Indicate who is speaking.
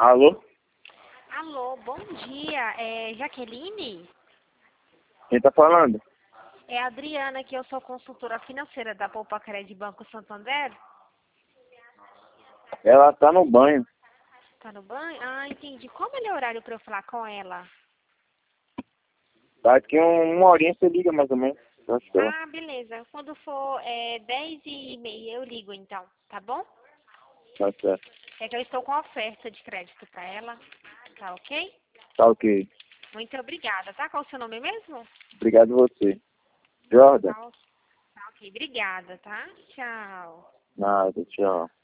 Speaker 1: Alô?
Speaker 2: Alô, bom dia. É Jaqueline?
Speaker 1: Quem tá falando?
Speaker 2: É a Adriana, que eu sou consultora financeira da Poupa Crédito Banco Santander.
Speaker 1: Ela tá no banho.
Speaker 2: Tá no banho? Ah, entendi. Qual é o melhor horário para eu falar com ela?
Speaker 1: Daqui uma horinha você liga mais ou menos. Tá certo.
Speaker 2: Ah, beleza. Quando for 10h30 eu ligo então, tá bom?
Speaker 1: Tá certo.
Speaker 2: É que eu estou com oferta de crédito para ela. Tá ok?
Speaker 1: Tá ok.
Speaker 2: Muito obrigada, tá? Qual o seu nome mesmo?
Speaker 1: Obrigado a você. Jordan?
Speaker 2: Tá ok, obrigada, tá? Tchau.
Speaker 1: Nada, tchau.